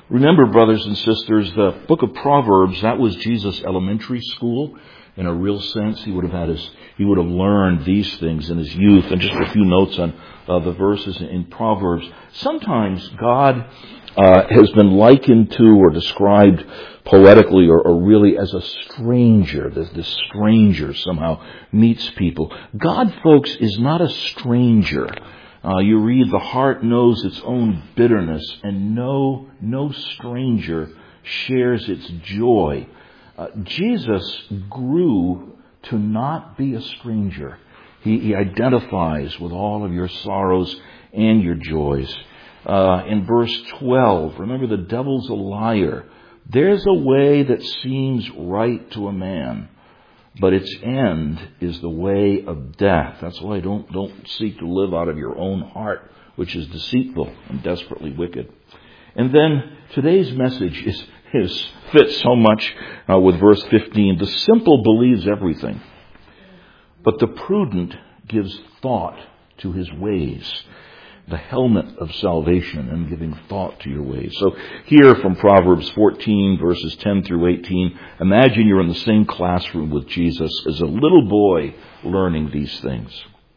Remember, brothers and sisters, the book of Proverbs, that was Jesus' elementary school. In a real sense, he would have learned these things in his youth. And just a few notes on the verses in Proverbs. Sometimes God has been likened to or described poetically or really as a stranger. This stranger somehow meets people. God, folks, is not a stranger. You read, the heart knows its own bitterness, and no stranger shares its joy. Jesus grew to not be a stranger. He identifies with all of your sorrows and your joys. In verse 12, remember, the devil's a liar. There's a way that seems right to a man, but its end is the way of death. That's why don't seek to live out of your own heart, which is deceitful and desperately wicked. And then today's message fits so much with verse 15. The simple believes everything, but the prudent gives thought to his ways. The helmet of salvation and giving thought to your ways. So here from Proverbs 14, verses 10 through 18, imagine you're in the same classroom with Jesus as a little boy learning these things.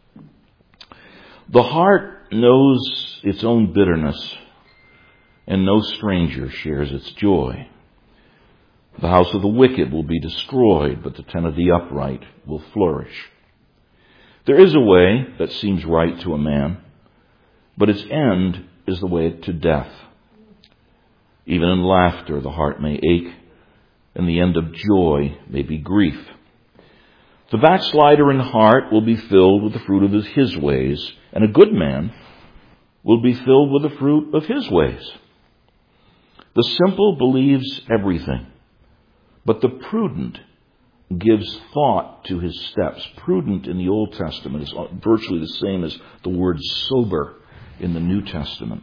The heart knows its own bitterness, and no stranger shares its joy. The house of the wicked will be destroyed, but the tent of the upright will flourish. There is a way that seems right to a man, but its end is the way to death. Even in laughter the heart may ache, and the end of joy may be grief. The backslider in heart will be filled with the fruit of his ways, and a good man will be filled with the fruit of his ways. The simple believes everything, but the prudent gives thought to his steps. Prudent in the Old Testament is virtually the same as the word sober in the New Testament.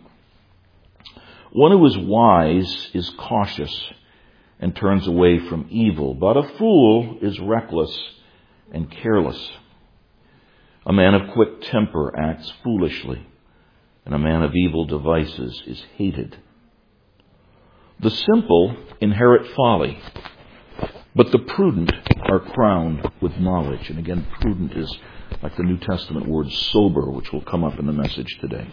One who is wise is cautious and turns away from evil, but a fool is reckless and careless. A man of quick temper acts foolishly, and a man of evil devices is hated. The simple inherit folly, but the prudent are crowned with knowledge. And again, prudent is like the New Testament word sober, which will come up in the message today.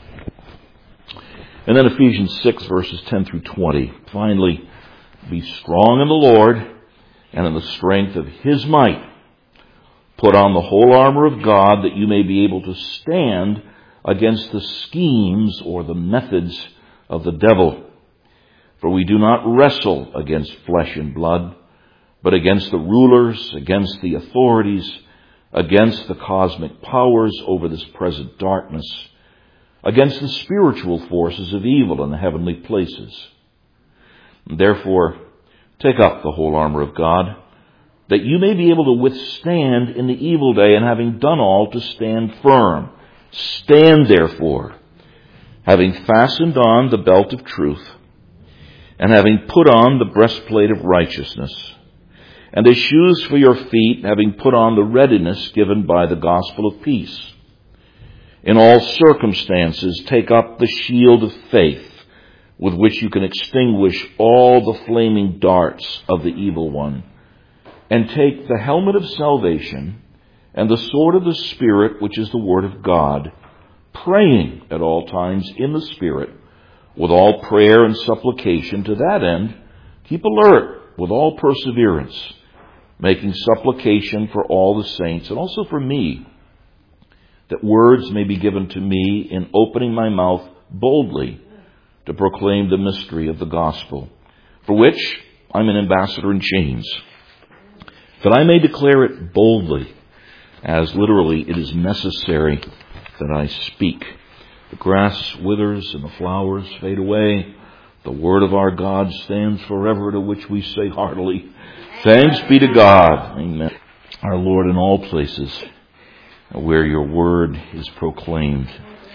And then Ephesians 6, verses 10 through 20. Finally, be strong in the Lord and in the strength of His might. Put on the whole armor of God, that you may be able to stand against the schemes or the methods of the devil. For we do not wrestle against flesh and blood, but against the rulers, against the authorities, against the cosmic powers over this present darkness, against the spiritual forces of evil in the heavenly places. Therefore, take up the whole armor of God, that you may be able to withstand in the evil day, and having done all, to stand firm. Stand therefore, having fastened on the belt of truth, and having put on the breastplate of righteousness, and as shoes for your feet, having put on the readiness given by the gospel of peace. In all circumstances, take up the shield of faith, with which you can extinguish all the flaming darts of the evil one, and take the helmet of salvation and the sword of the Spirit, which is the word of God, praying at all times in the Spirit, with all prayer and supplication. To that end, keep alert with all perseverance, making supplication for all the saints, and also for me, that words may be given to me in opening my mouth boldly to proclaim the mystery of the gospel, for which I'm an ambassador in chains, that I may declare it boldly, as literally it is necessary that I speak. The grass withers and the flowers fade away. The word of our God stands forever, to which we say heartily, thanks be to God. Amen. Our Lord, in all places where your word is proclaimed,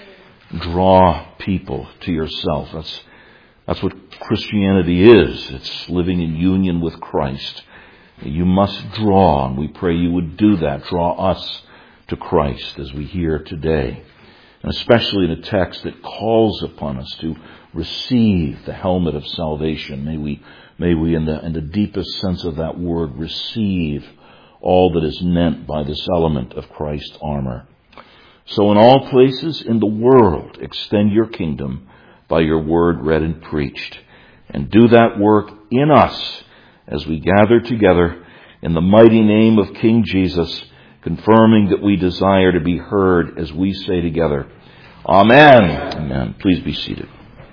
draw people to yourself. That's what Christianity is. It's living in union with Christ. You must draw, and we pray you would do that. Draw us to Christ as we hear today. And especially in a text that calls upon us to receive the helmet of salvation. May we in the deepest sense of that word, receive all that is meant by this element of Christ's armor. So in all places in the world, extend your kingdom by your word read and preached. And do that work in us as we gather together in the mighty name of King Jesus, confirming that we desire to be heard as we say together, Amen. Amen. Please be seated.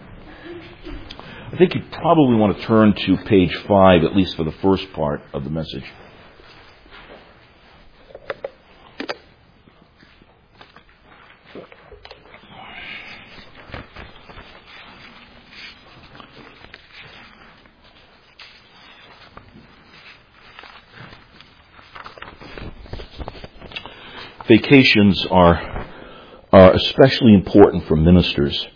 I think you probably want to turn to page 5, at least for the first part of the message. Vacations are especially important for ministers.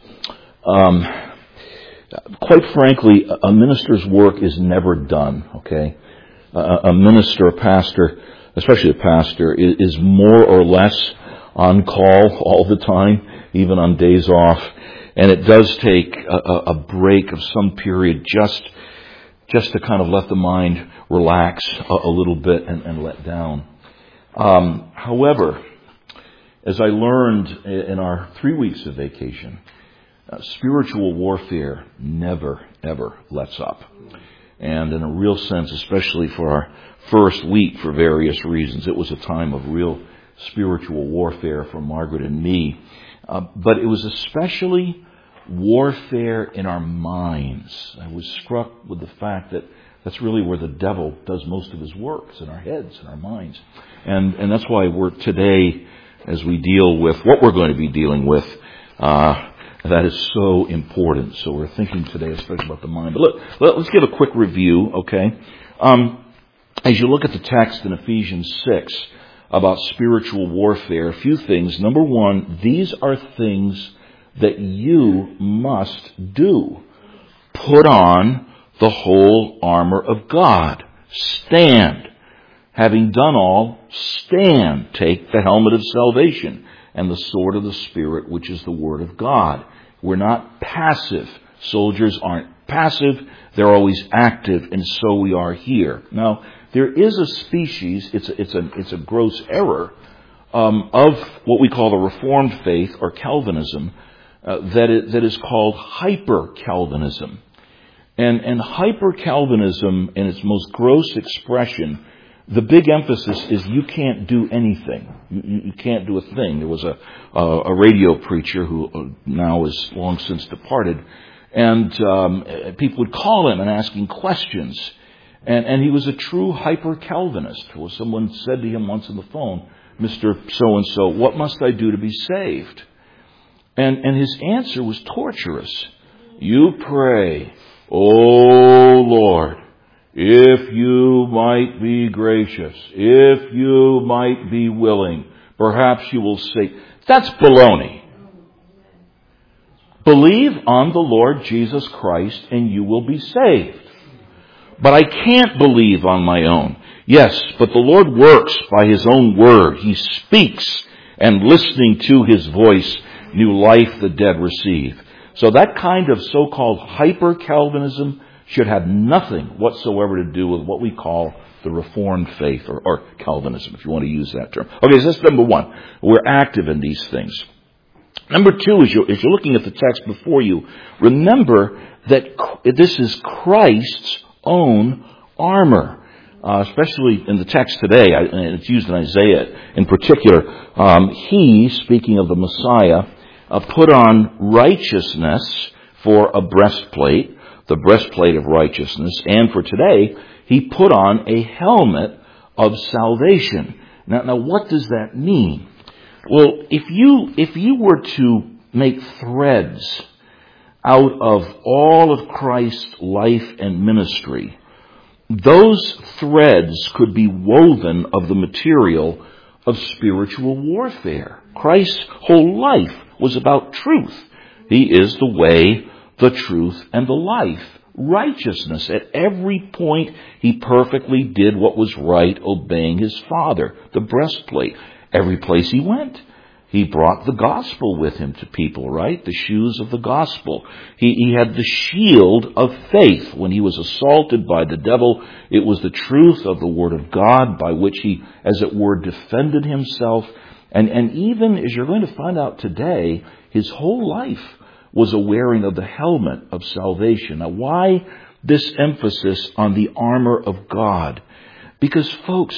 Quite frankly, a minister's work is never done, okay? A minister, a pastor, especially a pastor, is more or less on call all the time, even on days off. And it does take a break of some period just to kind of let the mind relax a little bit and let down. However, as I learned in our 3 weeks of vacation, spiritual warfare never, ever lets up. And in a real sense, especially for our first week for various reasons, it was a time of real spiritual warfare for Margaret and me. But it was especially warfare in our minds. I was struck with the fact that that's really where the devil does most of his work. It's in our heads, in our minds. And that's why we're today, as we deal with what we're going to be dealing with, that is so important. So we're thinking today especially about the mind. But let's give a quick review, okay? As you look at the text in Ephesians 6 about spiritual warfare, a few things. Number one, these are things that you must do. Put on the whole armor of God. Stand. Having done all, stand. Take the helmet of salvation and the sword of the Spirit, which is the Word of God. We're not passive. Soldiers aren't passive. They're always active, and so we are here. Now, there is a species, it's a gross error, of what we call the Reformed faith, or Calvinism, that is called hyper-Calvinism. And hyper-Calvinism, in its most gross expression, the big emphasis is you can't do anything. You can't do a thing. There was a radio preacher who now is long since departed, and people would call him and ask him questions. And he was a true hyper-Calvinist. Well, someone said to him once on the phone, Mr. So-and-so, what must I do to be saved? And his answer was torturous. You pray, "Oh Lord, if you might be gracious, if you might be willing, perhaps you will say," that's baloney. Believe on the Lord Jesus Christ and you will be saved. But I can't believe on my own. Yes, but the Lord works by His own word. He speaks, and listening to His voice, new life the dead receive. So that kind of so-called hyper-Calvinism should have nothing whatsoever to do with what we call the Reformed faith, or Calvinism, if you want to use that term. Okay, so that's number one. We're active in these things. Number two, as you're looking at the text before you, remember that this is Christ's own armor. Especially in the text today, and it's used in Isaiah in particular. He, speaking of the Messiah, put on righteousness for a breastplate, the breastplate of righteousness, and for today, He put on a helmet of salvation. Now what does that mean? Well, if you were to make threads out of all of Christ's life and ministry, those threads could be woven of the material of spiritual warfare. Christ's whole life was about truth. He is the way, the truth, and the life. Righteousness. At every point, He perfectly did what was right, obeying His Father. The breastplate. Every place He went. He brought the gospel with him to people, right? The shoes of the gospel. He had the shield of faith. When he was assaulted by the devil, it was the truth of the Word of God by which he, as it were, defended himself. And even, as you're going to find out today, his whole life was a wearing of the helmet of salvation. Now, why this emphasis on the armor of God? Because, folks,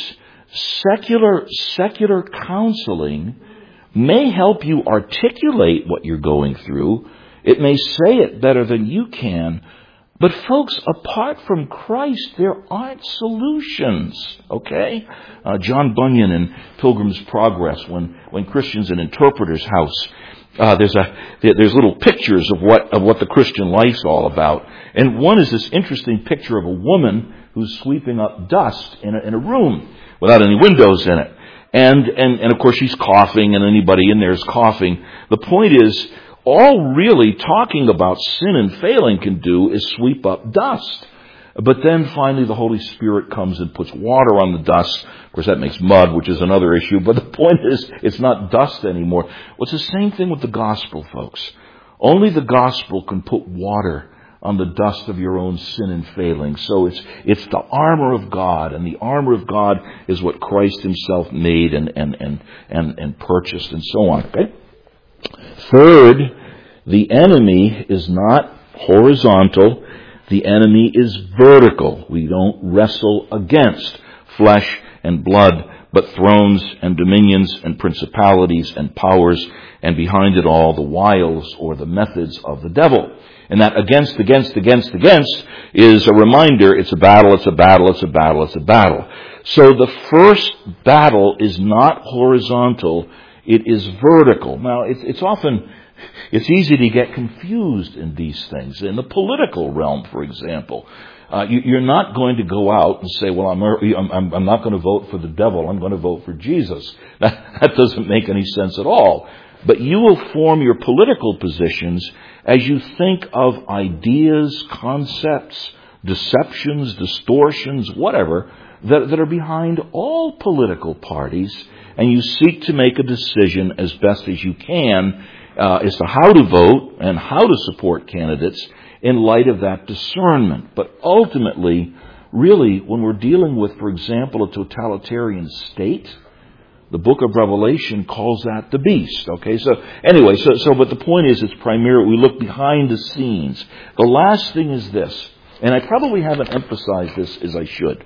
secular counseling may help you articulate what you're going through. It may say it better than you can. But folks, apart from Christ, there aren't solutions, okay? John Bunyan in Pilgrim's Progress, when Christian's in Interpreter's House, there's little pictures of what the Christian life's all about. And one is this interesting picture of a woman who's sweeping up dust in a room without any windows in it. And of course she's coughing, and anybody in there is coughing. The point is, all really talking about sin and failing can do is sweep up dust. But then finally the Holy Spirit comes and puts water on the dust. Of course that makes mud, which is another issue. But the point is, it's not dust anymore. Well, it's the same thing with the gospel, folks. Only the gospel can put water on the dust of your own sin and failing. So it's the armor of God, and the armor of God is what Christ himself made and purchased and so on. Okay? Third, the enemy is not horizontal. The enemy is vertical. We don't wrestle against flesh and blood, but thrones and dominions and principalities and powers, and behind it all the wiles or the methods of the devil. And that against is a reminder, it's a battle, it's a battle, it's a battle, it's a battle. So the first battle is not horizontal, it is vertical. Now, it's easy to get confused in these things. In the political realm, for example, you're not going to go out and say, well, I'm not going to vote for the devil, I'm going to vote for Jesus. That doesn't make any sense at all. But you will form your political positions as you think of ideas, concepts, deceptions, distortions, whatever, that are behind all political parties, and you seek to make a decision as best as you can as to how to vote and how to support candidates in light of that discernment. But ultimately, really, when we're dealing with, for example, a totalitarian state, the book of Revelation calls that the beast. Okay, so anyway, but the point is, it's primarily, we look behind the scenes. The last thing is this, and I probably haven't emphasized this as I should.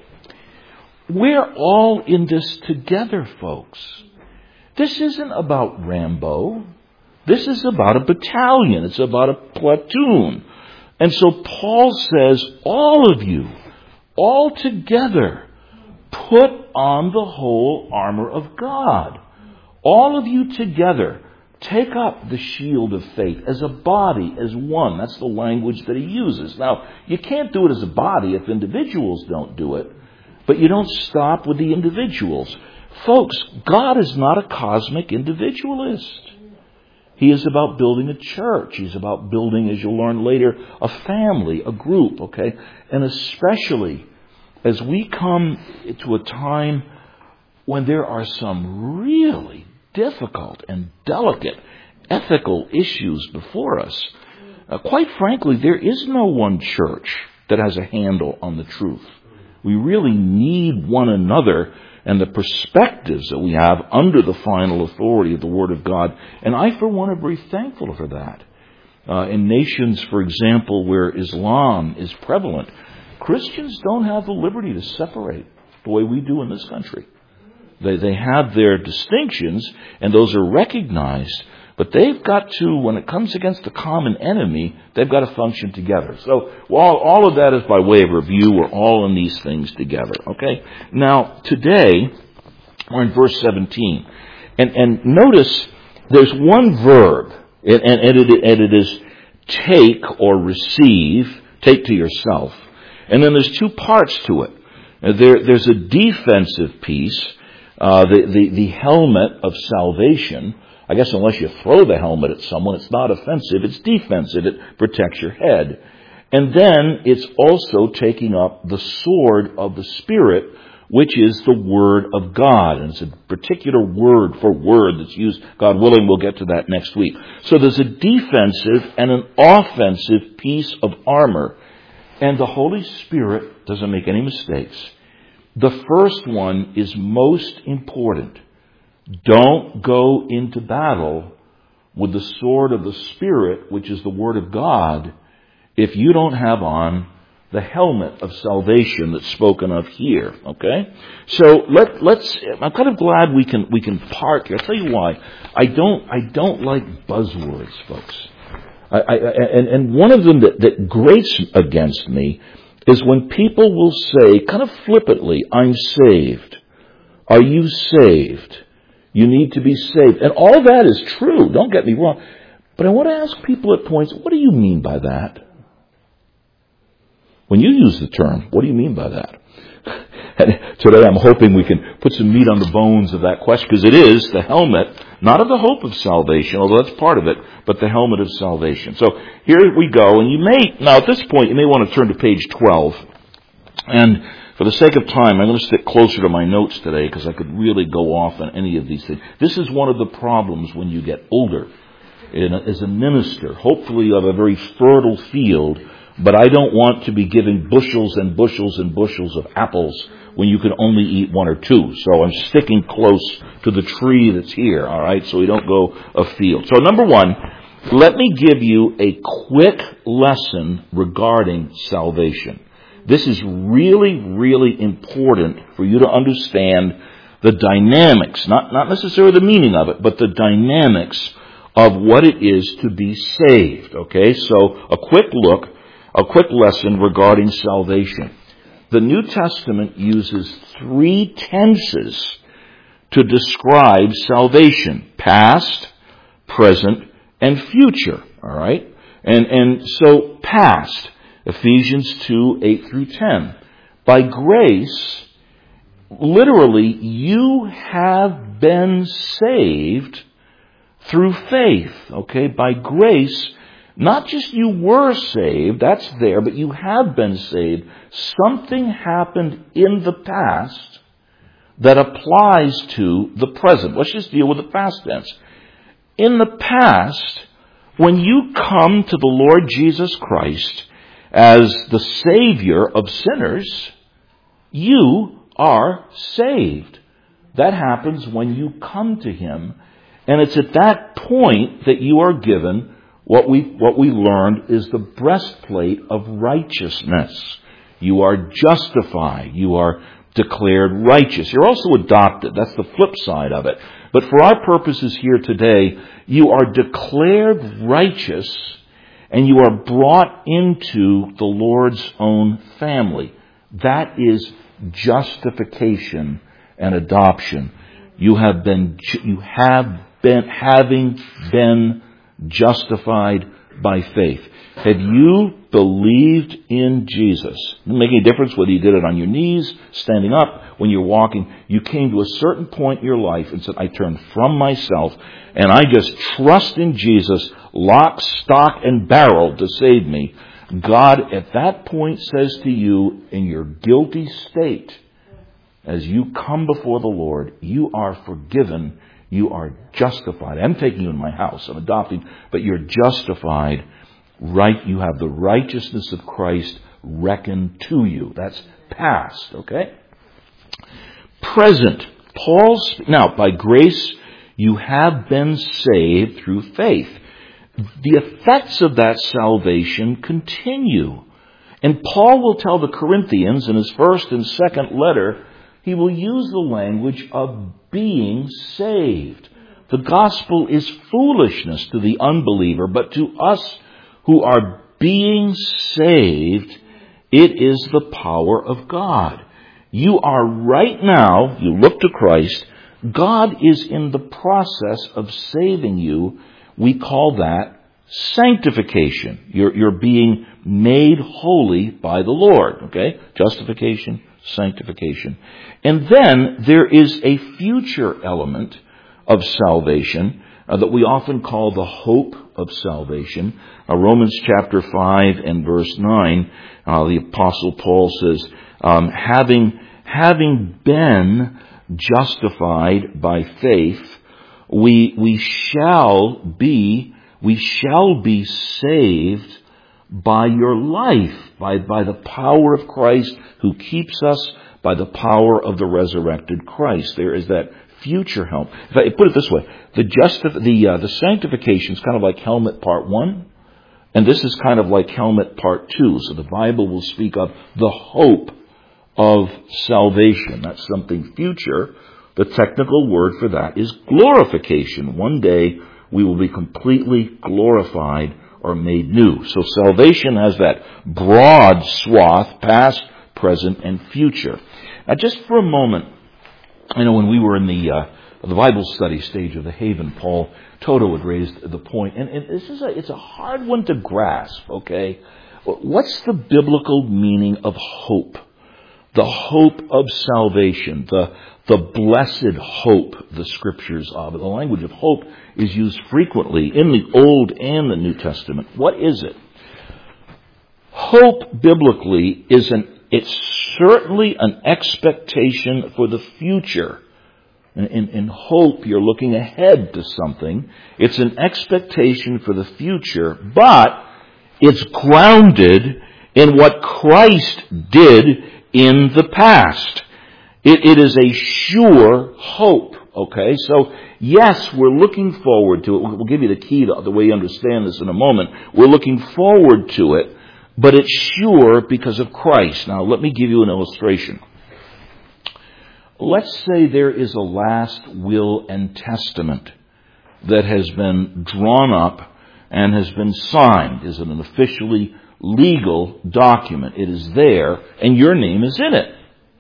We're all in this together, folks. This isn't about Rambo. This is about a battalion. It's about a platoon. And so Paul says, all of you, all together, put on the whole armor of God. All of you together, take up the shield of faith as a body, as one. That's the language that he uses. Now, you can't do it as a body if individuals don't do it. But you don't stop with the individuals. Folks, God is not a cosmic individualist. He is about building a church. He's about building, as you'll learn later, a family, a group, okay? And especially as we come to a time when there are some really difficult and delicate ethical issues before us. Quite frankly, there is no one church that has a handle on the truth. We really need one another and the perspectives that we have under the final authority of the Word of God. And I, for one, am very thankful for that. In nations, for example, where Islam is prevalent, Christians don't have the liberty to separate the way we do in this country. They have their distinctions, and those are recognized, but they've got to, when it comes against the common enemy, they've got to function together. So all of that is by way of review. We're all in these things together. Okay? Now, today, we're in verse 17. And notice there's one verb, and it is take or receive, take to yourself. And then there's two parts to it. There's a defensive piece, the helmet of salvation. I guess unless you throw the helmet at someone, it's not offensive, it's defensive. It protects your head. And then it's also taking up the sword of the Spirit, which is the Word of God. And it's a particular word for word that's used. God willing, we'll get to that next week. So there's a defensive and an offensive piece of armor. And the Holy Spirit doesn't make any mistakes. The first one is most important. Don't go into battle with the sword of the Spirit, which is the Word of God, if you don't have on the helmet of salvation that's spoken of here. Okay? So let's. I'm kind of glad we can park here. I'll tell you why. I don't like buzzwords, folks. And one of them that grates against me is when people will say, kind of flippantly, "I'm saved." Are you saved? You need to be saved. And all that is true. Don't get me wrong. But I want to ask people at points, what do you mean by that? When you use the term, what do you mean by that? And today I'm hoping we can put some meat on the bones of that question, because it is the helmet, not of the hope of salvation, although that's part of it, but the helmet of salvation. So here we go, and now at this point, you may want to turn to page 12. And for the sake of time, I'm going to stick closer to my notes today, because I could really go off on any of these things. This is one of the problems when you get older as a minister. Hopefully you have a very fertile field, but I don't want to be giving bushels and bushels and bushels of apples when you can only eat one or two. So I'm sticking close to the tree that's here, all right, so we don't go afield. So number one, let me give you a quick lesson regarding salvation. This is really, really important for you to understand the dynamics, not necessarily the meaning of it, but the dynamics of what it is to be saved. Okay, so a quick lesson regarding salvation. The New Testament uses 3 tenses to describe salvation: past, present, and future. All right, and so past. Ephesians 2, 8 through 10. By grace, literally, you have been saved through faith. Okay? By grace, not just you were saved, that's there, but you have been saved. Something happened in the past that applies to the present. Let's just deal with the past tense. In the past, when you come to the Lord Jesus Christ as the Savior of sinners, you are saved. That happens when you come to Him. And it's at that point that you are given what we learned is the breastplate of righteousness. You are justified. You are declared righteous. You're also adopted. That's the flip side of it. But for our purposes here today, you are declared righteous, and you are brought into the Lord's own family. That is justification and adoption. Having been justified by faith. Have you believed in Jesus? It doesn't make any difference whether you did it on your knees, standing up, when you're walking. You came to a certain point in your life and said, I turn from myself and I just trust in Jesus, lock, stock, and barrel to save me. God at that point says to you, in your guilty state, as you come before the Lord, you are forgiven. You are justified. I'm taking you in my house. I'm adopting, but you're justified. Right? You have the righteousness of Christ reckoned to you. That's past. Okay? Present. Now, by grace, you have been saved through faith. The effects of that salvation continue. And Paul will tell the Corinthians in his first and second letter, he will use the language of being saved. The gospel is foolishness to the unbeliever, but to us who are being saved, it is the power of God. You are right now, you look to Christ, God is in the process of saving you. We call that sanctification. You're being made holy by the Lord. Okay? Justification, sanctification. And then there is a future element of salvation that we often call the hope of salvation. Romans chapter 5 and verse 9, the Apostle Paul says, having having been justified by faith, we shall be saved by your life, by the power of Christ who keeps us, by the power of the resurrected Christ. There is that future help. If I put it this way, the sanctification is kind of like helmet part 1, and this is kind of like helmet part 2. So the Bible will speak of the hope of salvation. That's something future. The technical word for that is glorification. One day we will be completely glorified or made new. So salvation has that broad swath, past, present, and future. Now just for a moment, I know when we were in the Bible study stage of the Haven, Paul Toto had raised the point, and it's a hard one to grasp, okay? What's the biblical meaning of hope? The hope of salvation, the blessed hope, the Scriptures of. The language of hope is used frequently in the Old and the New Testament. What is it? Hope biblically it's certainly an expectation for the future. In hope, you're looking ahead to something. It's an expectation for the future, but it's grounded in what Christ did in the past. It is a sure hope, okay? So, yes, we're looking forward to it. We'll give you the key to the way you understand this in a moment. We're looking forward to it, but it's sure because of Christ. Now, let me give you an illustration. Let's say there is a last will and testament that has been drawn up and has been signed. Is it an officially legal document? It is there, and your name is in it.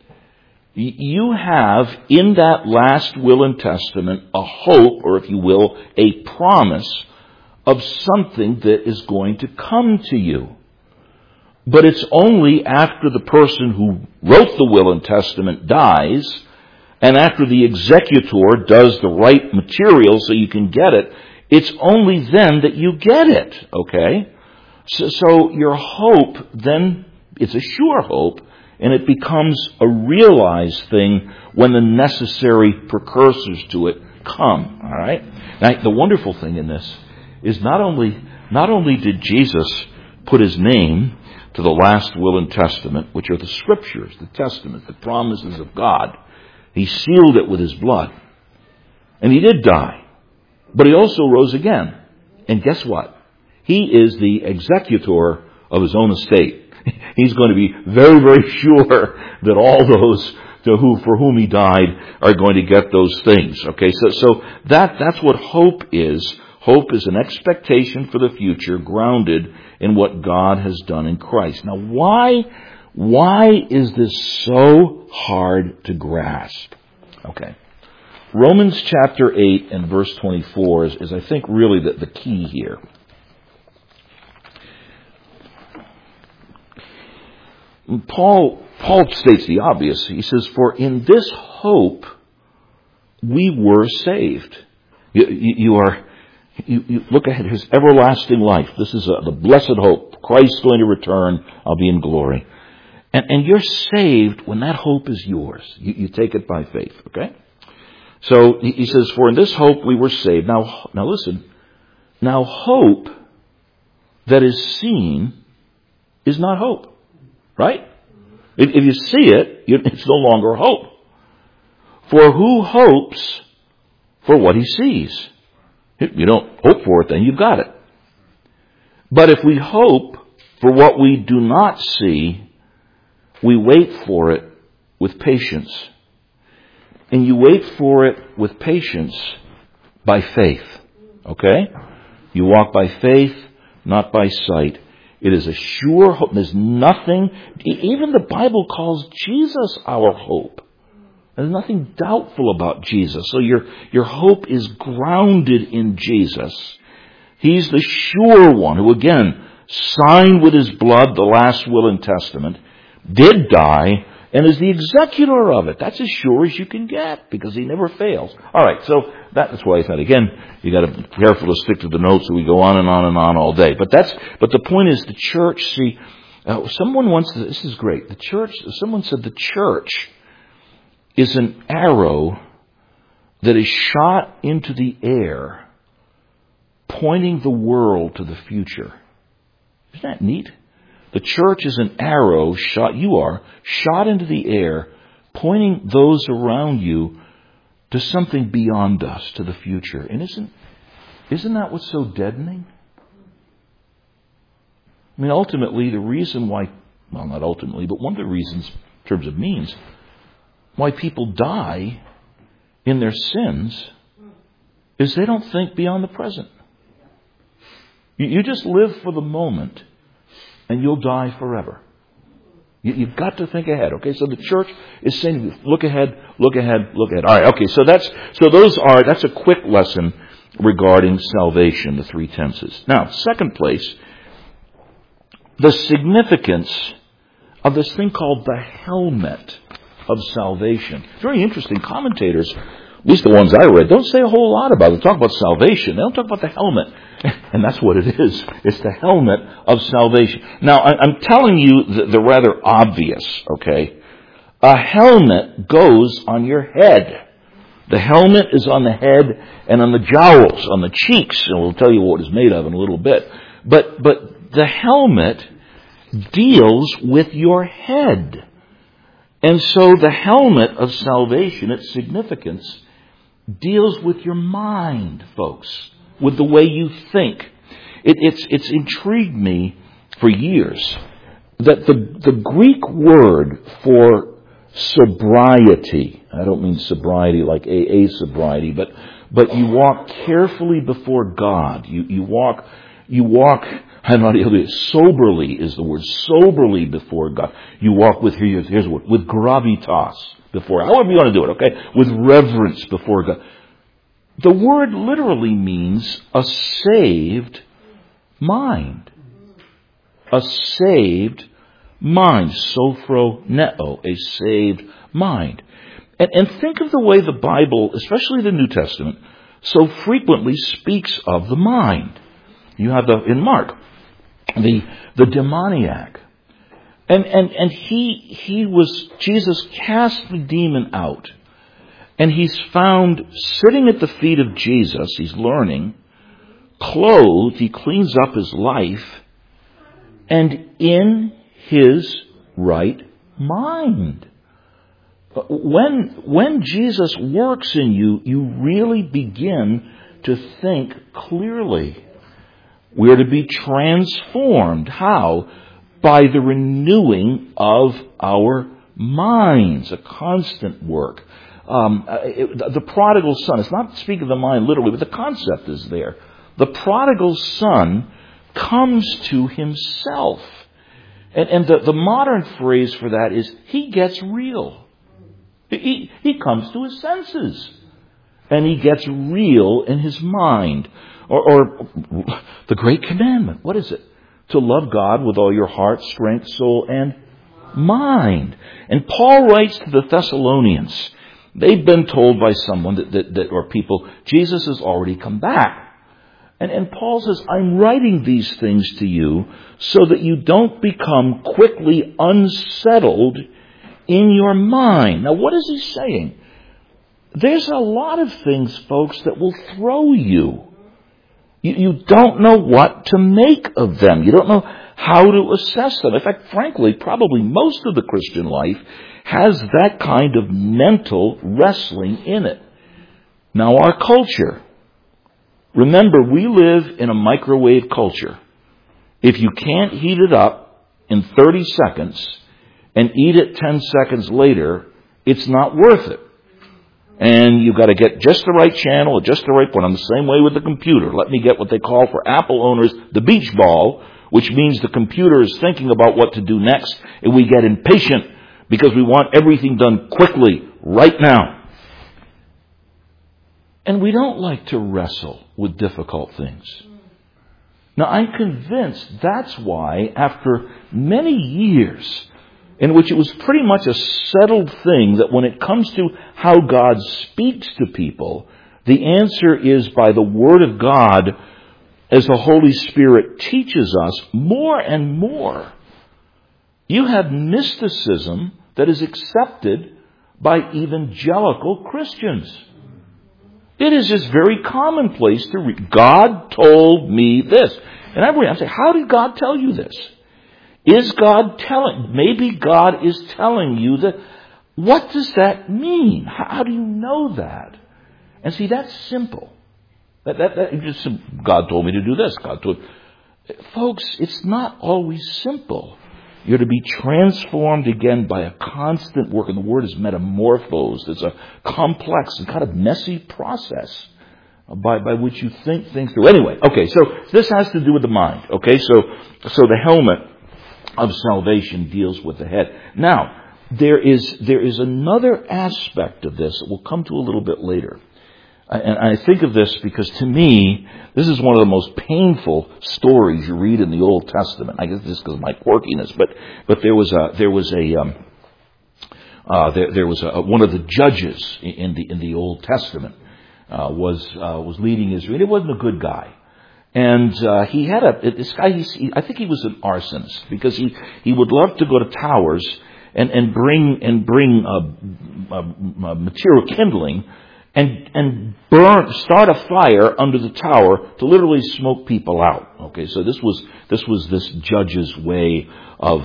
You have in that last will and testament a hope, or if you will, a promise of something that is going to come to you. But it's only after the person who wrote the will and testament dies, and after the executor does the right material so you can get it, it's only then that you get it, okay? So your hope then, it's a sure hope, and it becomes a realized thing when the necessary precursors to it come, all right? Now, the wonderful thing in this is not only did Jesus put his name to the last will and testament, which are the Scriptures, the Testament, the promises of God, he sealed it with his blood. And he did die. But he also rose again. And guess what? He is the executor of his own estate. He's going to be very, very sure that all those for whom he died are going to get those things. Okay, so that's what hope is. Hope is an expectation for the future grounded in what God has done in Christ. Now, why is this so hard to grasp? Okay. Romans chapter 8 and verse 24 is I think, really the key here. Paul states the obvious. He says, "For in this hope we were saved." You look ahead. His everlasting life. This is the blessed hope. Christ's going to return. I'll be in glory. And you're saved when that hope is yours. You take it by faith, okay? So he says, "For in this hope we were saved." Now listen. Now hope that is seen is not hope. Right? If you see it, it's no longer hope. For who hopes for what he sees? You don't hope for it, then you've got it. But if we hope for what we do not see, we wait for it with patience. And you wait for it with patience by faith. Okay? You walk by faith, not by sight. It is a sure hope. There's nothing, even the Bible calls Jesus our hope. There's nothing doubtful about Jesus. So your hope is grounded in Jesus. He's the sure one who, again, signed with his blood the last will and testament, did die, and is the executor of it. That's as sure as you can get, because he never fails. All right, so that's why I said, again, you got to be careful to stick to the notes, so we go on and on and on all day. But the point is, the church, someone once, this is great, someone said the church is an arrow that is shot into the air, pointing the world to the future. Isn't that neat? The church is an arrow shot into the air, pointing those around you to something beyond us, to the future. And isn't that what's so deadening? I mean, ultimately, the reason why, well, not ultimately, but one of the reasons, in terms of means, why people die in their sins is they don't think beyond the present. You just live for the moment, and you'll die forever. You've got to think ahead. Okay, so the church is saying, look ahead, look ahead, look ahead. All right, okay, so that's a quick lesson regarding salvation, the three tenses. Now, second place, the significance of this thing called the helmet of salvation. Very interesting. Commentators, at least the ones I read, don't say a whole lot about it. They talk about salvation. They don't talk about the helmet. And that's what it is. It's the helmet of salvation. Now, I'm telling you the rather obvious, okay? A helmet goes on your head. The helmet is on the head and on the jowls, on the cheeks, and we'll tell you what it's made of in a little bit. But the helmet deals with your head. And so the helmet of salvation, its significance, deals with your mind, folks, with the way you think. It's intrigued me for years that the Greek word for sobriety, I don't mean sobriety like AA sobriety, but you walk carefully before God. You walk, I don't know how to do it. Soberly is the word. Soberly before God. You walk with, here's the word, with gravitas before, however you want to do it, okay? With reverence before God. The word literally means a saved mind. A saved mind. Sophroneo, a saved mind. And think of the way the Bible, especially the New Testament, so frequently speaks of the mind. You have in Mark, the demoniac. And Jesus cast the demon out. And he's found sitting at the feet of Jesus, he's learning, clothed, he cleans up his life, and in his right mind. When Jesus works in you, you really begin to think clearly. We're to be transformed. How? By the renewing of our minds, a constant work. The prodigal son, it's not speaking of the mind literally, but the concept is there. The prodigal son comes to himself. And the modern phrase for that is, he gets real. He comes to his senses. And he gets real in his mind. Or the great commandment, what is it? To love God with all your heart, strength, soul, and mind. And Paul writes to the Thessalonians. They've been told by someone that or people, Jesus has already come back. And Paul says, I'm writing these things to you so that you don't become quickly unsettled in your mind. Now, what is he saying? There's a lot of things, folks, that will throw you. You don't know what to make of them. You don't know how to assess them. In fact, frankly, probably most of the Christian life has that kind of mental wrestling in it. Now, our culture. Remember, we live in a microwave culture. If you can't heat it up in 30 seconds and eat it 10 seconds later, it's not worth it. And you've got to get just the right channel at just the right point. I'm the same way with the computer. Let me get what they call for Apple owners the beach ball, which means the computer is thinking about what to do next, and we get impatient because we want everything done quickly, right now. And we don't like to wrestle with difficult things. Now, I'm convinced that's why, after many years in which it was pretty much a settled thing that when it comes to how God speaks to people, the answer is by the Word of God as the Holy Spirit teaches us more and more. You have mysticism that is accepted by evangelical Christians. It is just very commonplace to read, God told me this. And I'm saying, how did God tell you this? Is God maybe God is telling you that. What does that mean? How do you know that? And see, that's simple. That just, God told me to do this. Folks, it's not always simple. You're to be transformed again by a constant work, and the word is metamorphosed. It's a complex and kind of messy process by which you think things through. Anyway, okay, so this has to do with the mind. Okay, so the helmet of salvation deals with the head. Now, there is another aspect of this that we'll come to a little bit later. And I think of this because, to me, this is one of the most painful stories you read in the Old Testament. I guess just because of my quirkiness, but there was one of the judges in the Old Testament was leading Israel. And it wasn't a good guy, and he had this guy. I think he was an arsonist because he would love to go to towers and bring material kindling. And start a fire under the tower to literally smoke people out. Okay, so this was this judge's way of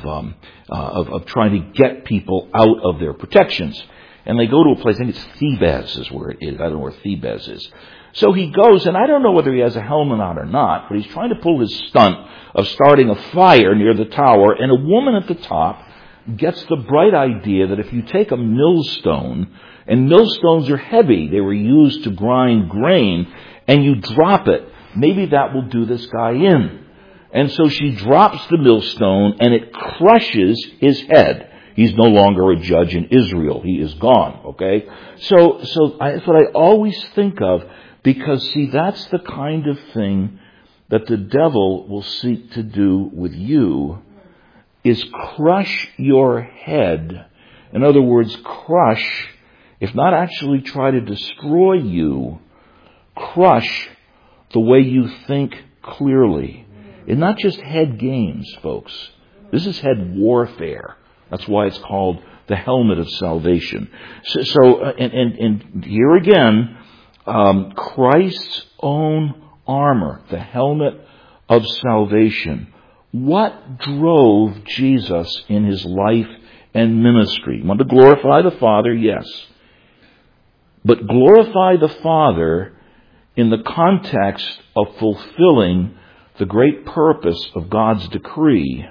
trying to get people out of their protections. And they go to a place, I think it's Thebes is where it is. I don't know where Thebes is. So he goes, and I don't know whether he has a helmet on or not, but he's trying to pull his stunt of starting a fire near the tower, and a woman at the top gets the bright idea that if you take a millstone, and millstones are heavy, they were used to grind grain, and you drop it, maybe that will do this guy in. And so she drops the millstone, and it crushes his head. He's no longer a judge in Israel. He is gone, okay? So that's what I always think of, because, see, that's the kind of thing that the devil will seek to do with you, is crush your head. In other words, crush, if not actually try to destroy you, crush the way you think clearly. It's not just head games, folks. This is head warfare. That's why it's called the helmet of salvation. And here again, Christ's own armor, the helmet of salvation. What drove Jesus in his life and ministry? He wanted to glorify the Father, yes. But glorify the Father in the context of fulfilling the great purpose of God's decree.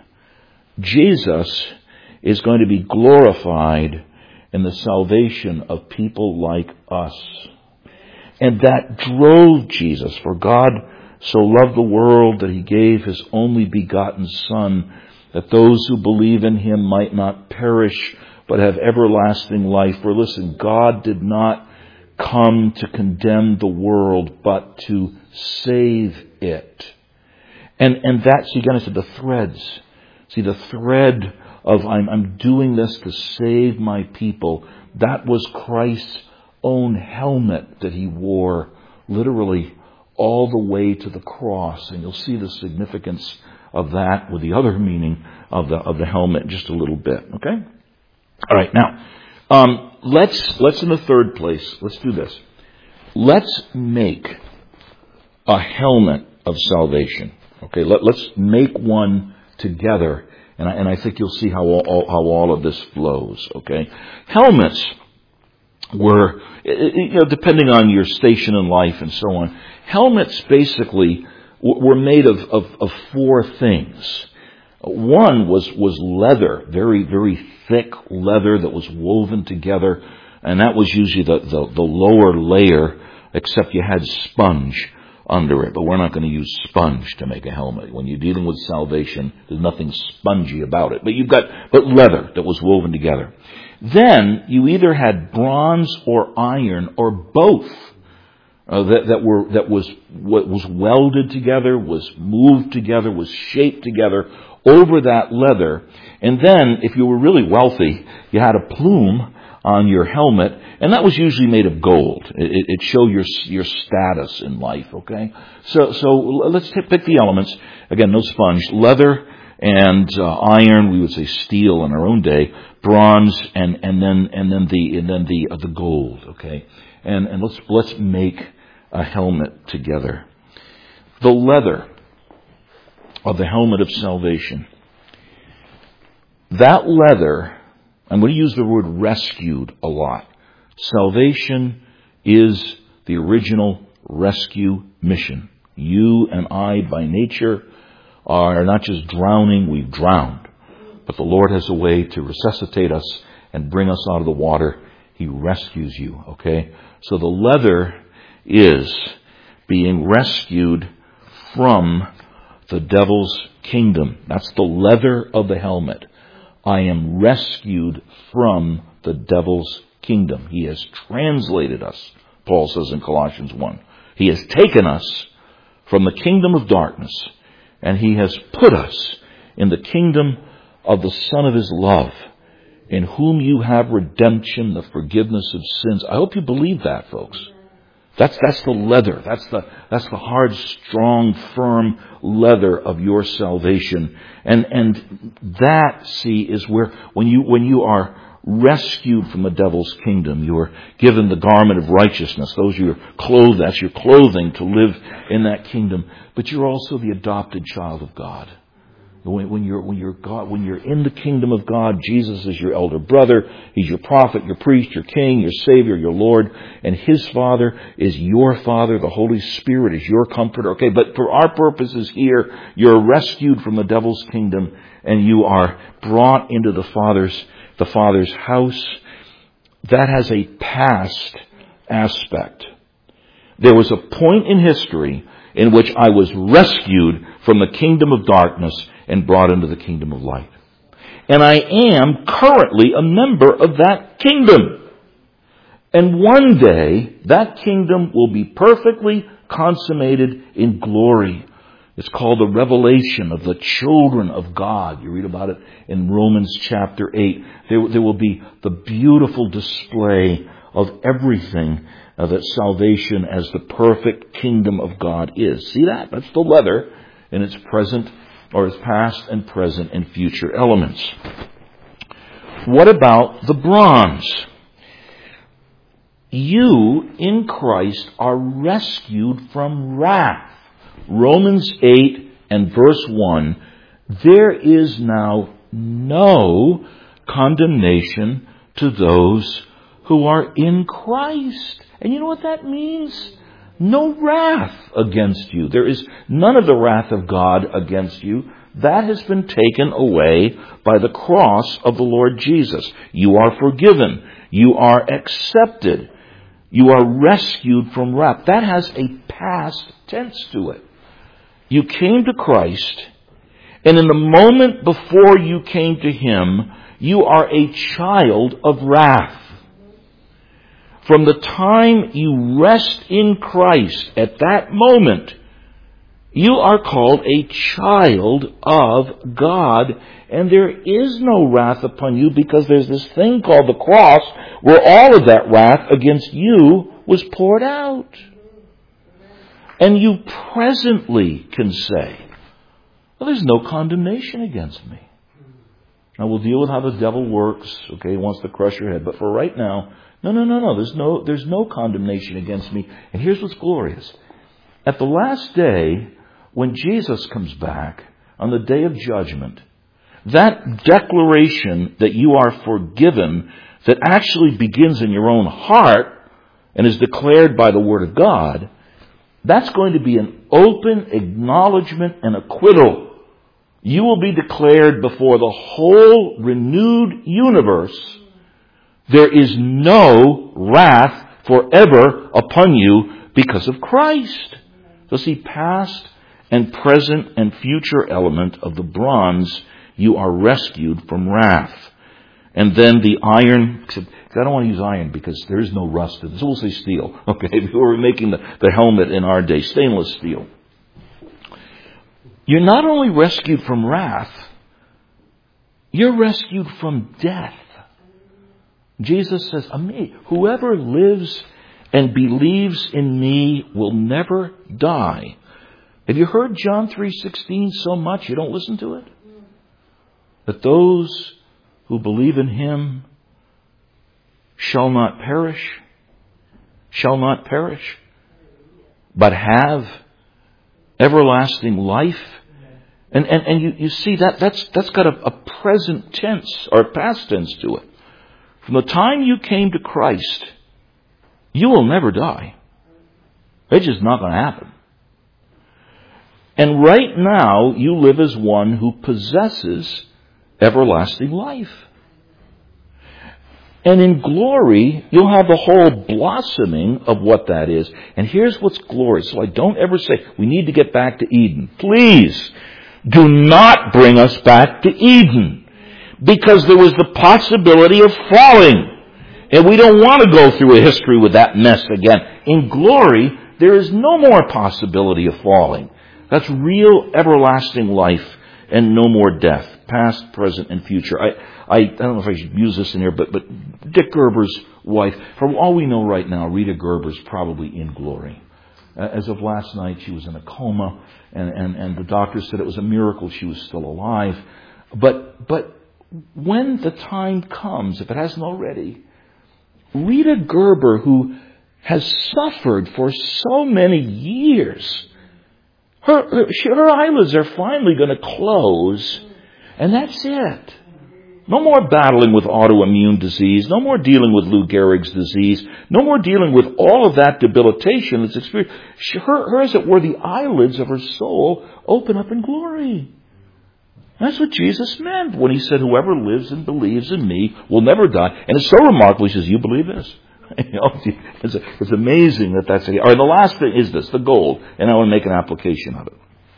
Jesus is going to be glorified in the salvation of people like us. And that drove Jesus, for God so loved the world that he gave his only begotten Son, that those who believe in him might not perish, but have everlasting life. For listen, God did not come to condemn the world, but to save it. And that's, again, I said, the threads. See, the thread of I'm doing this to save my people. That was Christ's own helmet that he wore, literally all the way to the cross. And you'll see the significance of that with the other meaning of the helmet in just a little bit. Okay? All right, now, let's in the third place, let's do this. Let's make a helmet of salvation. Okay, let's make one together, and I think you'll see how all of this flows. Okay, helmets were, depending on your station in life and so on, helmets basically were made of four things. One was leather, very, very thick leather that was woven together, and that was usually the lower layer, except you had sponge under it. But we're not going to use sponge to make a helmet. When you're dealing with salvation, there's nothing spongy about it. But you've got leather that was woven together. Then you either had bronze or iron or both. That was welded together, was moved together, was shaped together over that leather. And then, if you were really wealthy, you had a plume on your helmet, and that was usually made of gold. It showed your status in life. Okay, so let's pick the elements again. No sponge, leather, and iron, we would say steel in our own day, bronze, and then the gold. Okay, and let's make a helmet together. The leather of the helmet of salvation. That leather, I'm going to use the word rescued a lot. Salvation is the original rescue mission. You and I, by nature, are not just drowning, we've drowned. But the Lord has a way to resuscitate us and bring us out of the water. He rescues you, okay? So the leather is being rescued from the devil's kingdom. That's the leather of the helmet. I am rescued from the devil's kingdom. He has translated us, Paul says in Colossians 1. He has taken us from the kingdom of darkness, and He has put us in the kingdom of the Son of His love, in whom you have redemption, the forgiveness of sins. I hope you believe that, folks. That's the leather. That's the hard, strong, firm leather of your salvation. And that, see, is where when you are rescued from the devil's kingdom, you are given the garment of righteousness. Those are your clothes. That's your clothing to live in that kingdom. But you're also the adopted child of God. When you're in the kingdom of God, Jesus is your elder brother. He's your prophet, your priest, your king, your savior, your Lord. And His Father is your Father. The Holy Spirit is your comforter. Okay, but for our purposes here, you're rescued from the devil's kingdom and you are brought into the Father's house. That has a past aspect. There was a point in history in which I was rescued from the kingdom of darkness and brought into the kingdom of light. And I am currently a member of that kingdom. And one day, that kingdom will be perfectly consummated in glory. It's called the revelation of the children of God. You read about it in Romans chapter 8. There will be the beautiful display of everything that salvation as the perfect kingdom of God is. See that? That's the leather in its present, or its past and present and future elements. What about the bronze? You in Christ are rescued from wrath. Romans 8 and verse 1, there is now no condemnation to those who are in Christ. And you know what that means? No wrath against you. There is none of the wrath of God against you. That has been taken away by the cross of the Lord Jesus. You are forgiven. You are accepted. You are rescued from wrath. That has a past tense to it. You came to Christ, and in the moment before you came to Him, you are a child of wrath. From the time you rest in Christ, at that moment, you are called a child of God, and there is no wrath upon you because there's this thing called the cross where all of that wrath against you was poured out. And you presently can say, well, there's no condemnation against me. Now we'll deal with how the devil works. Okay, he wants to crush your head. But for right now, no. There's no condemnation against me. And here's what's glorious. At the last day, when Jesus comes back, on the day of judgment, that declaration that you are forgiven, that actually begins in your own heart and is declared by the Word of God, that's going to be an open acknowledgement and acquittal. You will be declared before the whole renewed universe, there is no wrath forever upon you because of Christ. So see, past and present and future element of the bronze, you are rescued from wrath. And then the iron, I don't want to use iron because there is no rust in it. So we'll say steel. Okay, we're making the helmet in our day, stainless steel. You're not only rescued from wrath, you're rescued from death. Jesus says, whoever lives and believes in me will never die. Have you heard John 3:16 so much you don't listen to it? that those who believe in Him shall not perish, but have everlasting life. And you see that's got a present tense or a past tense to it. From the time you came to Christ, you will never die. It's just not going to happen. And right now, you live as one who possesses everlasting life. And in glory, you'll have the whole blossoming of what that is. And here's what's glorious. So I don't ever say, we need to get back to Eden. Please, do not bring us back to Eden. Because there was the possibility of falling. And we don't want to go through a history with that mess again. In glory, there is no more possibility of falling. That's real everlasting life and no more death, past, present, and future. I don't know if I should use this in here, but Dick Gerber's wife, for all we know right now, Rita Gerber's probably in glory. As of last night, she was in a coma, and the doctor said it was a miracle she was still alive. But when the time comes, if it hasn't already, Rita Gerber, who has suffered for so many years, her eyelids are finally going to close, and that's it. No more battling with autoimmune disease. No more dealing with Lou Gehrig's disease. No more dealing with all of that debilitation that's experienced. Her, as it were, the eyelids of her soul open up in glory. That's what Jesus meant when He said, whoever lives and believes in Me will never die. And it's so remarkable. He says, you believe this? It's amazing that's it. All right, the last thing is this, the gold. And I want to make an application of it.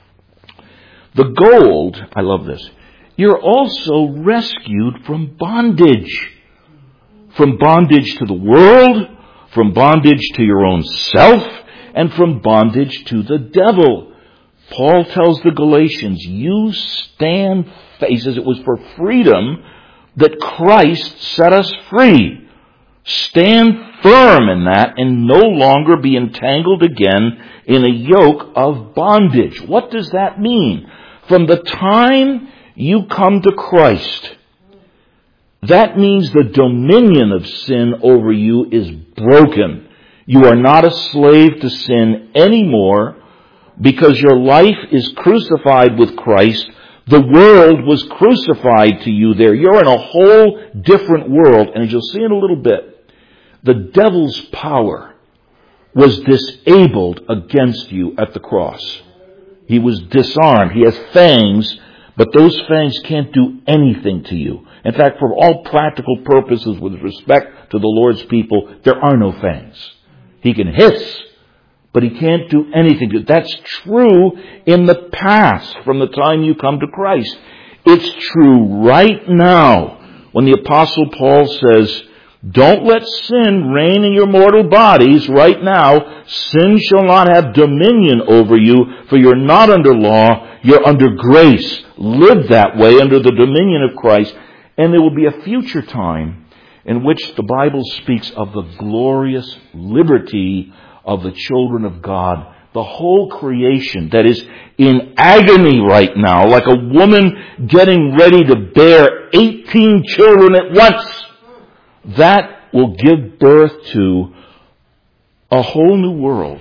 The gold, I love this. You're also rescued from bondage. From bondage to the world, from bondage to your own self, and from bondage to the devil. Paul tells the Galatians, you stand, he says it was for freedom that Christ set us free. Stand firm in that and no longer be entangled again in a yoke of bondage. What does that mean? From the time you come to Christ, that means the dominion of sin over you is broken. You are not a slave to sin anymore because your life is crucified with Christ. The world was crucified to you there. You're in a whole different world. And as you'll see in a little bit, the devil's power was disabled against you at the cross. He was disarmed. He has fangs, but those fangs can't do anything to you. In fact, for all practical purposes with respect to the Lord's people, there are no fangs. He can hiss, but he can't do anything. That's true in the past, from the time you come to Christ. It's true right now when the Apostle Paul says, don't let sin reign in your mortal bodies right now. Sin shall not have dominion over you, for you're not under law, you're under grace. Live that way under the dominion of Christ. And there will be a future time in which the Bible speaks of the glorious liberty of the children of God. The whole creation that is in agony right now, like a woman getting ready to bear 18 children at once. That will give birth to a whole new world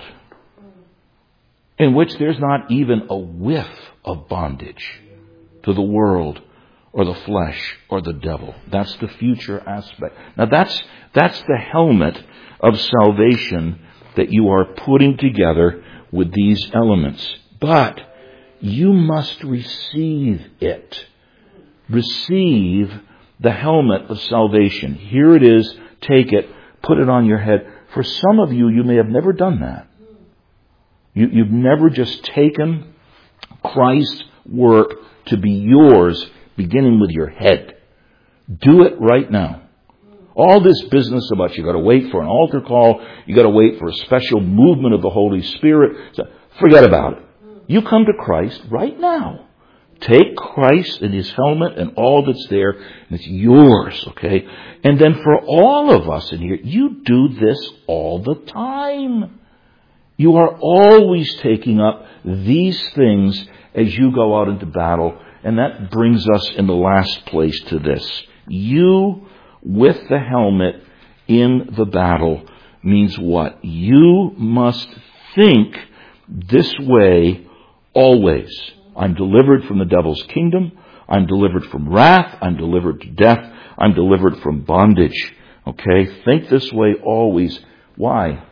in which there's not even a whiff of bondage to the world or the flesh or the devil. That's the future aspect. Now that's the helmet of salvation that you are putting together with these elements. But you must receive it. Receive the helmet of salvation. Here it is. Take it. Put it on your head. For some of you, you may have never done that. You've never just taken Christ's work to be yours, beginning with your head. Do it right now. All this business about you got to wait for an altar call, you got to wait for a special movement of the Holy Spirit. Forget about it. You come to Christ right now. Take Christ and His helmet and all that's there, and it's yours, okay? And then for all of us in here, you do this all the time. You are always taking up these things as you go out into battle And that brings us in the last place to this. You with the helmet in the battle means what? You must think this way always. I'm delivered from the devil's kingdom. I'm delivered from wrath. I'm delivered to death. I'm delivered from bondage. Okay? Think this way always. Why?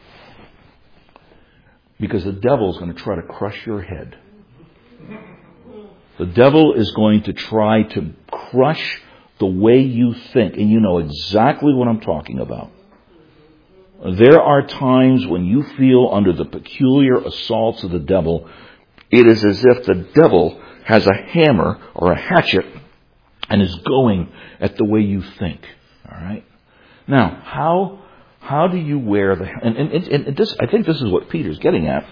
Because the devil is going to try to crush your head. The devil is going to try to crush the way you think. And you know exactly what I'm talking about. There are times when you feel under the peculiar assaults of the devil. It is as if the devil has a hammer or a hatchet and is going at the way you think. All right? Now, how do you wear the... And this, I think this is what Peter's getting at.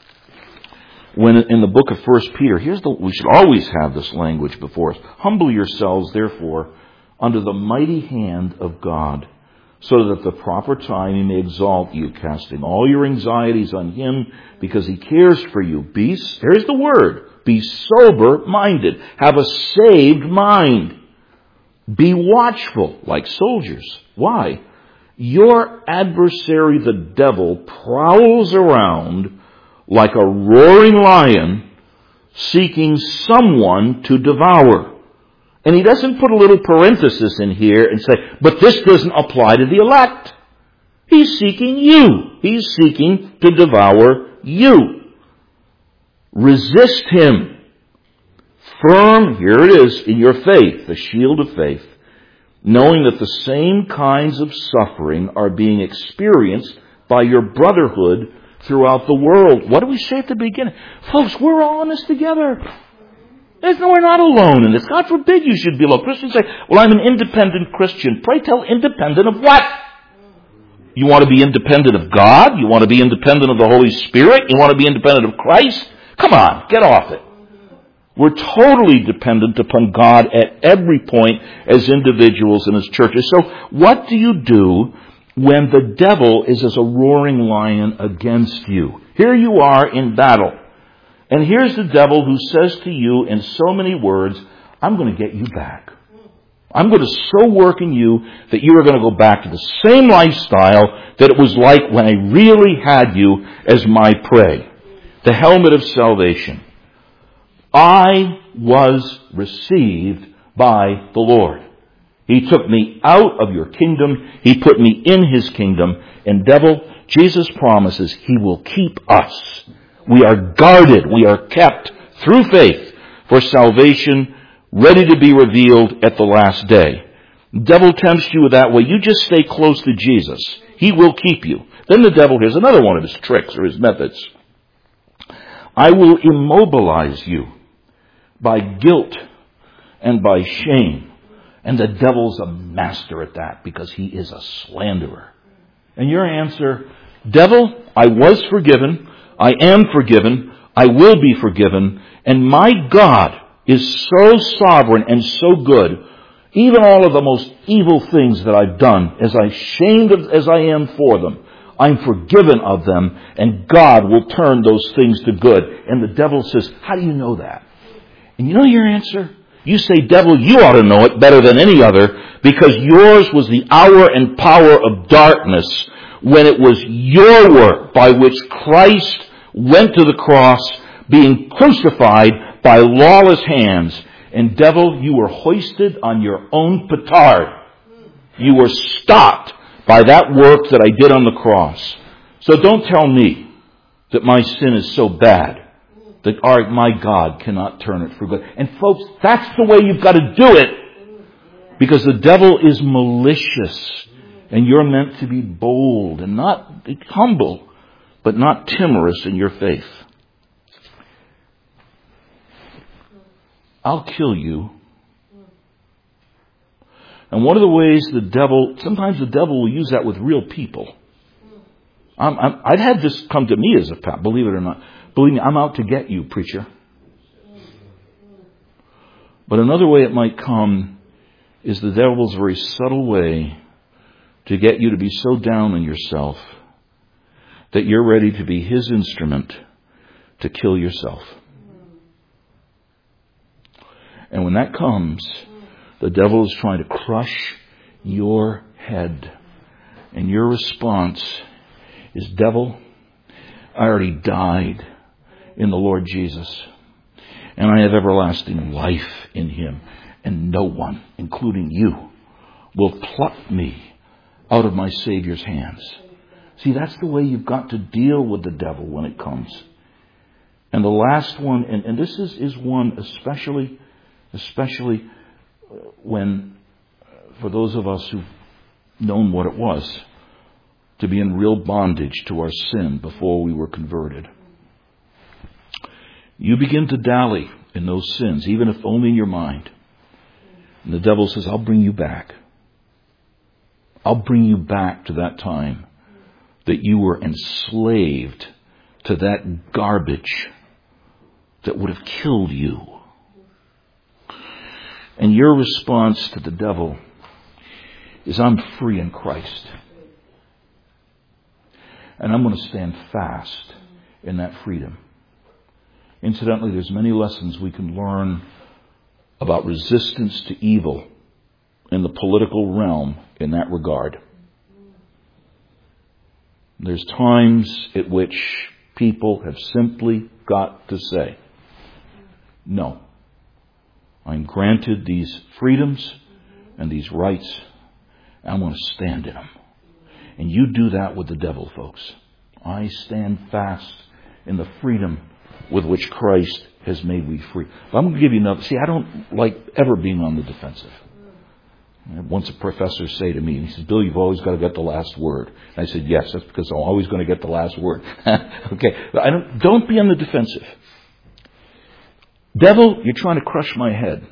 When in the book of 1 Peter, we should always have this language before us. Humble yourselves, therefore, under the mighty hand of God, so that at the proper time He may exalt you, casting all your anxieties on Him, because He cares for you. Here's the word. Be sober-minded. Have a saved mind. Be watchful, like soldiers. Why? Your adversary, the devil, prowls around like a roaring lion, seeking someone to devour. And he doesn't put a little parenthesis in here and say, but this doesn't apply to the elect. He's seeking you. He's seeking to devour you. Resist him. Firm, here it is, in your faith, the shield of faith, knowing that the same kinds of suffering are being experienced by your brotherhood throughout the world. What do we say at the beginning? Folks, we're all in this together. We're not alone in this. God forbid you should be alone. Christians say, well, I'm an independent Christian. Pray tell, independent of what? You want to be independent of God? You want to be independent of the Holy Spirit? You want to be independent of Christ? Come on, get off it. We're totally dependent upon God at every point as individuals and as churches. So what do you do when the devil is as a roaring lion against you? Here you are in battle. And here's the devil who says to you in so many words, I'm going to get you back. I'm going to so work in you that you are going to go back to the same lifestyle that it was like when I really had you as my prey. The helmet of salvation. I was received by the Lord. He took me out of your kingdom. He put me in His kingdom. And devil, Jesus promises He will keep us. We are guarded. We are kept through faith for salvation, ready to be revealed at the last day. The devil tempts you that way. You just stay close to Jesus. He will keep you. Then the devil, here's another one of his tricks or his methods. I will immobilize you by guilt and by shame. And the devil's a master at that because he is a slanderer. And your answer, devil, I was forgiven. I am forgiven. I will be forgiven. And my God is so sovereign and so good. Even all of the most evil things that I've done, as ashamed as I am for them, I'm forgiven of them, and God will turn those things to good. And the devil says, how do you know that? And you know your answer? You say, devil, you ought to know it better than any other, because yours was the hour and power of darkness when it was your work by which Christ went to the cross, being crucified by lawless hands. And devil, you were hoisted on your own petard. You were stopped by that work that I did on the cross. So don't tell me that my sin is so bad that my God cannot turn it for good. And folks, that's the way you've got to do it. Because the devil is malicious. And you're meant to be bold and not humble, but not timorous in your faith. I'll kill you. And one of the ways sometimes the devil will use that with real people. I've had this come to me as a pal, believe it or not. Believe me, I'm out to get you, preacher. But another way it might come is the devil's very subtle way to get you to be so down on yourself that you're ready to be his instrument to kill yourself. And when that comes, the devil is trying to crush your head. And your response is, devil, I already died in the Lord Jesus. And I have everlasting life in Him. And no one, including you, will pluck me out of my Savior's hands. See, that's the way you've got to deal with the devil when it comes. And the last one, and this is one especially when, for those of us who've known what it was to be in real bondage to our sin before we were converted. You begin to dally in those sins, even if only in your mind. And the devil says, I'll bring you back. I'll bring you back to that time that you were enslaved to that garbage that would have killed you. And your response to the devil is, I'm free in Christ. And I'm going to stand fast in that freedom. Incidentally, there's many lessons we can learn about resistance to evil in the political realm in that regard. There's times at which people have simply got to say, no, I'm granted these freedoms and these rights. I'm going to stand in them. And you do that with the devil, folks. I stand fast in the freedom with which Christ has made me free. But I'm going to give you another. See, I don't like ever being on the defensive. Once a professor say to me, he says, Bill, you've always got to get the last word. And I said, yes, that's because I'm always going to get the last word. Okay, but don't be on the defensive. Devil, you're trying to crush my head.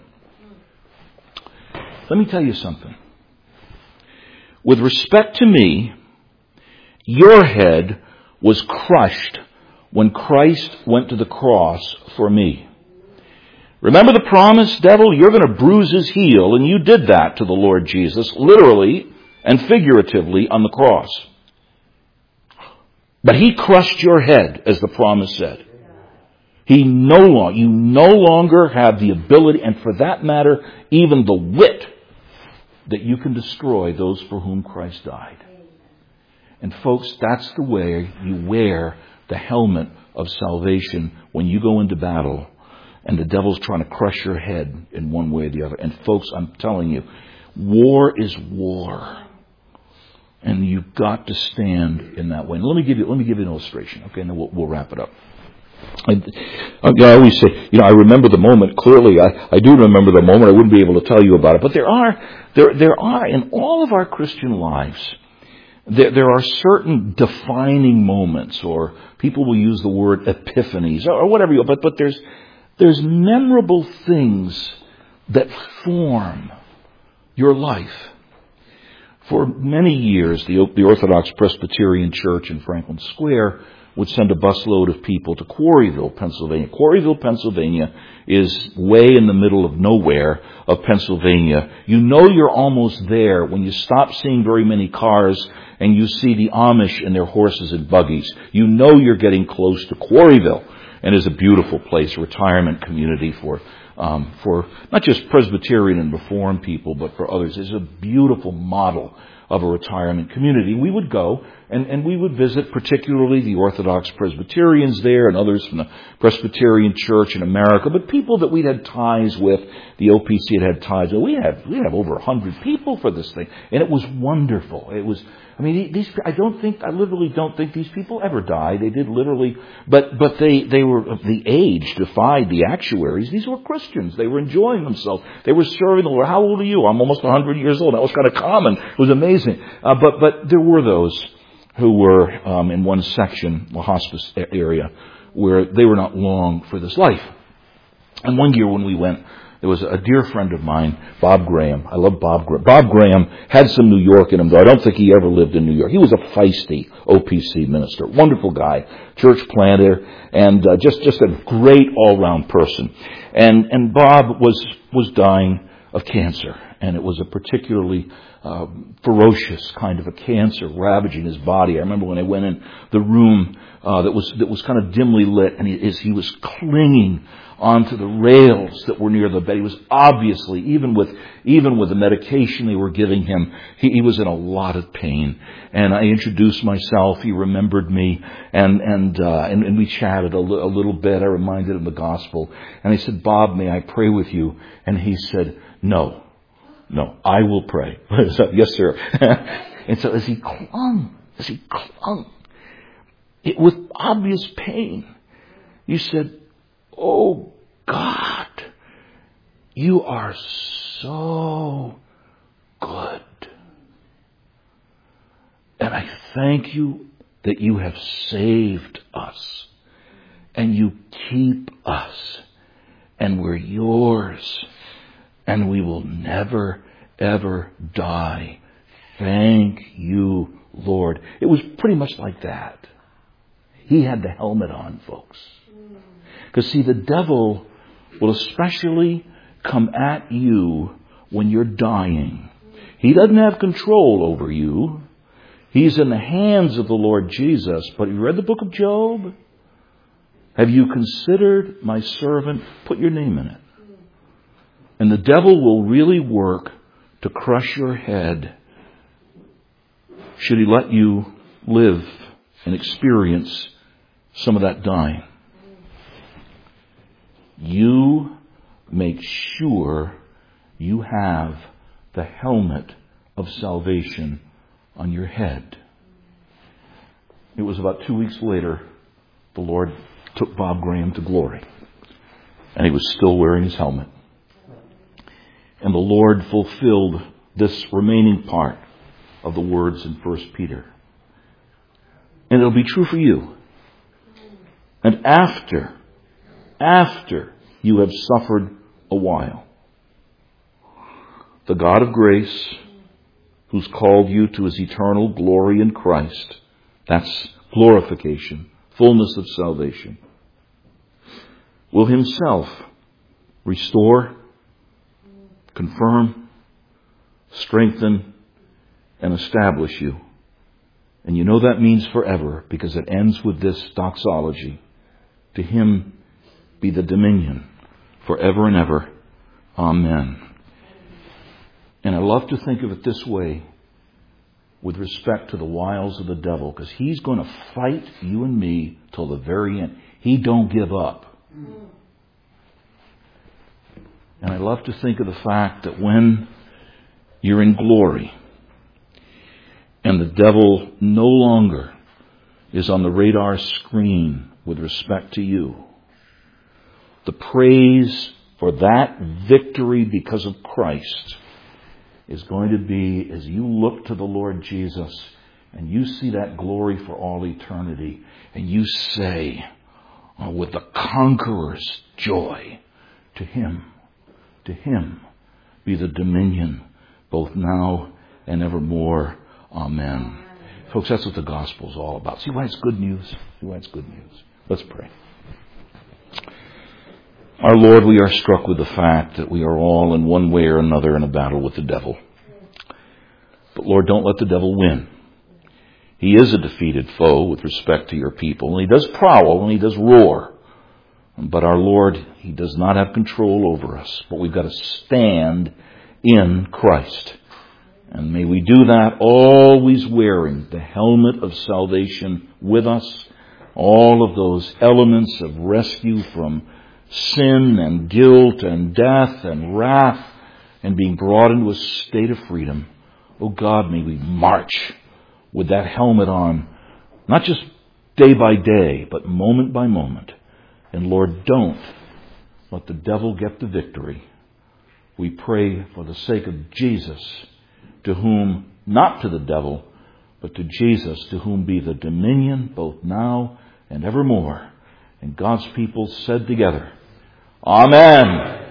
Let me tell you something. With respect to me, your head was crushed when Christ went to the cross for me. Remember the promise, devil? You're going to bruise his heel, and you did that to the Lord Jesus, literally and figuratively on the cross. But he crushed your head, as the promise said. You no longer have the ability, and for that matter, even the wit, that you can destroy those for whom Christ died. And folks, that's the way you wear the helmet of salvation when you go into battle and the devil's trying to crush your head in one way or the other. And folks, I'm telling you, war is war. And you've got to stand in that way. And let me give you an illustration, okay, and then we'll wrap it up. I always say, I remember the moment clearly. I do remember the moment. I wouldn't be able to tell you about it. But there are in all of our Christian lives, there are certain defining moments, or people will use the word epiphanies, or whatever. But there's memorable things that form your life. For many years, the Orthodox Presbyterian Church in Franklin Square would send a busload of people to Quarryville, Pennsylvania. Quarryville, Pennsylvania is way in the middle of nowhere of Pennsylvania. You know you're almost there when you stop seeing very many cars and you see the Amish and their horses and buggies. You know you're getting close to Quarryville. And it's a beautiful place, a retirement community for not just Presbyterian and Reformed people, but for others. It's a beautiful model of a retirement community. We would go and we would visit particularly the Orthodox Presbyterians there and others from the Presbyterian Church in America, but people that we'd had ties with, the OPC had ties with. We have over 100 people for this thing, and it was wonderful. It was, I literally don't think these people ever died. They did literally, but they were, the age defied the actuaries. These were Christians. They were enjoying themselves. They were serving the Lord. How old are you? I'm almost 100 years old. That was kind of common. It was amazing. But there were those who were in one section, the hospice area, where they were not long for this life. And one year when we went, there was a dear friend of mine, Bob Graham. I love Bob Graham. Bob Graham had some New York in him, though I don't think he ever lived in New York. He was a feisty OPC minister. Wonderful guy, church planter, and just a great all-round person. And Bob was dying of cancer. And it was a particularly ferocious kind of a cancer ravaging his body. I remember when I went in the room that was kind of dimly lit, and as he was clinging onto the rails that were near the bed, he was obviously, even with the medication they were giving him, he was in a lot of pain. And I introduced myself. He remembered me, and we chatted a little bit. I reminded him of the gospel, and I said, "Bob, may I pray with you?" And he said, "No, I will pray." Yes, sir. And so as he clung, with obvious pain, you said, "Oh God, you are so good. And I thank you that you have saved us and you keep us and we're yours and we will never, ever die. Thank you, Lord." It was pretty much like that. He had the helmet on, folks. Because see, the devil will especially come at you when you're dying. He doesn't have control over you. He's in the hands of the Lord Jesus. But have you read the book of Job? Have you considered my servant? Put your name in it. And the devil will really work to crush your head should he let you live and experience some of that dying. You make sure you have the helmet of salvation on your head. It was about 2 weeks later, the Lord took Bob Graham to glory. And he was still wearing his helmet. And the Lord fulfilled this remaining part of the words in 1 Peter. And it'll be true for you. And after you have suffered a while, the God of grace, who's called you to his eternal glory in Christ, that's glorification, fullness of salvation, will himself restore, confirm, strengthen, and establish you. And you know that means forever, because it ends with this doxology. To him be the dominion forever and ever. Amen. And I love to think of it this way with respect to the wiles of the devil, because he's going to fight you and me till the very end. He don't give up. And I love to think of the fact that when you're in glory and the devil no longer is on the radar screen with respect to you, the praise for that victory because of Christ is going to be as you look to the Lord Jesus and you see that glory for all eternity, and you say, with the conqueror's joy, to him be the dominion both now and evermore. Amen. Folks, that's what the gospel is all about. See why it's good news? Let's pray. Our Lord, we are struck with the fact that we are all in one way or another in a battle with the devil. But Lord, don't let the devil win. He is a defeated foe with respect to your people. And he does prowl and he does roar. But our Lord, he does not have control over us. But we've got to stand in Christ. And may we do that always wearing the helmet of salvation with us. All of those elements of rescue from sin and guilt and death and wrath, and being brought into a state of freedom. Oh God, may we march with that helmet on, not just day by day, but moment by moment. And Lord, don't let the devil get the victory. We pray for the sake of Jesus, to whom, not to the devil, but to Jesus, to whom be the dominion both now and evermore. And God's people said together, Amen.